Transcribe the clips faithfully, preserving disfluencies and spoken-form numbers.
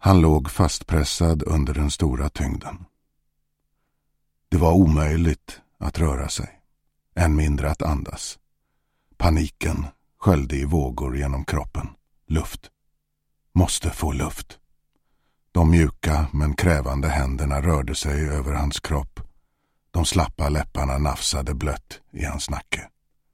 Han låg fastpressad under den stora tyngden. Det var omöjligt att röra sig, än mindre att andas. Paniken sköljde i vågor genom kroppen. Luft. Måste få luft. De mjuka men krävande händerna rörde sig över hans kropp. De slappa läpparna nafsade blött i hans nacke.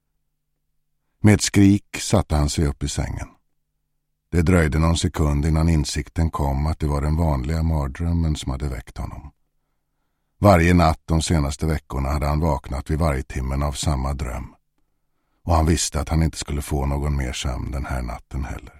Med skrik satte han sig upp i sängen. Det dröjde någon sekund innan insikten kom att det var den vanliga mardrömmen som hade väckt honom. Varje natt de senaste veckorna hade han vaknat vid varje timmen av samma dröm. Och han visste att han inte skulle få någon mer sömn den här natten heller.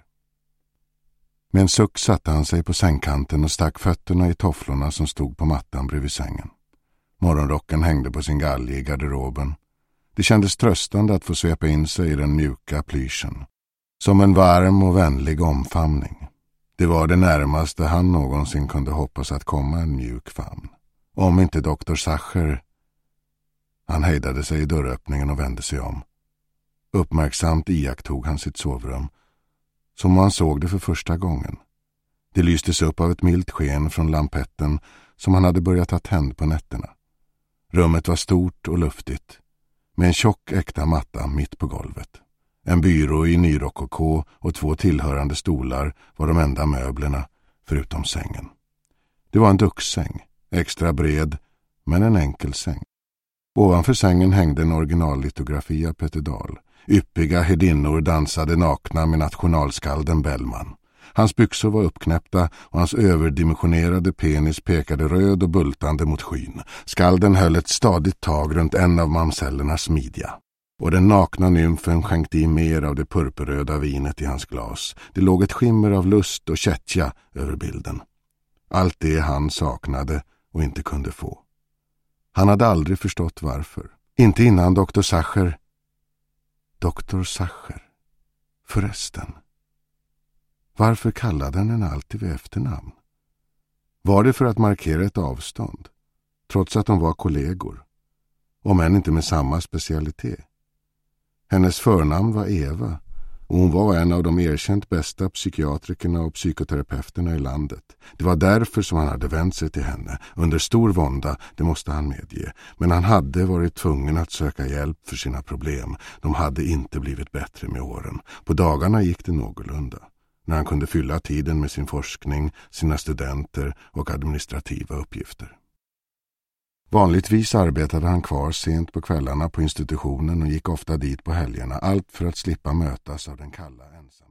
Med en suck satte han sig på sängkanten och stack fötterna i tofflorna som stod på mattan bredvid sängen. Morgonrocken hängde på sin galge i garderoben. Det kändes tröstande att få svepa in sig i den mjuka plyschen. Som en varm och vänlig omfamning. Det var det närmaste han någonsin kunde hoppas att komma en mjuk famn. Om inte doktor Sacher... Han hejdade sig i dörröppningen och vände sig om. Uppmärksamt iakttog han sitt sovrum. Som han såg det för första gången. Det lystes upp av ett milt sken från lampetten som han hade börjat ta tänd på nätterna. Rummet var stort och luftigt. Med en tjock äkta matta mitt på golvet. En byrå i nyrokoko och två tillhörande stolar var de enda möblerna förutom sängen. Det var en ducksäng, extra bred, men en enkel säng. Ovanför sängen hängde en originallitografi av Peter Dahl. Yppiga hedinnor dansade nakna med nationalskalden Bellman. Hans byxor var uppknäppta och hans överdimensionerade penis pekade röd och bultande mot skyn. Skalden höll ett stadigt tag runt en av mamsellernas midja. Och den nakna nymfen skänkte i mer av det purpurröda vinet i hans glas. Det låg ett skimmer av lust och kättja över bilden. Allt det han saknade och inte kunde få. Han hade aldrig förstått varför. Inte innan doktor Sacher... Doktor Sacher. Förresten. Varför kallade han henne alltid vid efternamn? Var det för att markera ett avstånd? Trots att de var kollegor. Om än inte med samma specialitet. Hennes förnamn var Eva och hon var en av de erkänt bästa psykiatrikerna och psykoterapeuterna i landet. Det var därför som han hade vänt sig till henne. Under stor vånda, det måste han medge. Men han hade varit tvungen att söka hjälp för sina problem. De hade inte blivit bättre med åren. På dagarna gick det någorlunda. När han kunde fylla tiden med sin forskning, sina studenter och administrativa uppgifter. Vanligtvis arbetade han kvar sent på kvällarna på institutionen och gick ofta dit på helgerna, allt för att slippa mötas av den kalla ensam.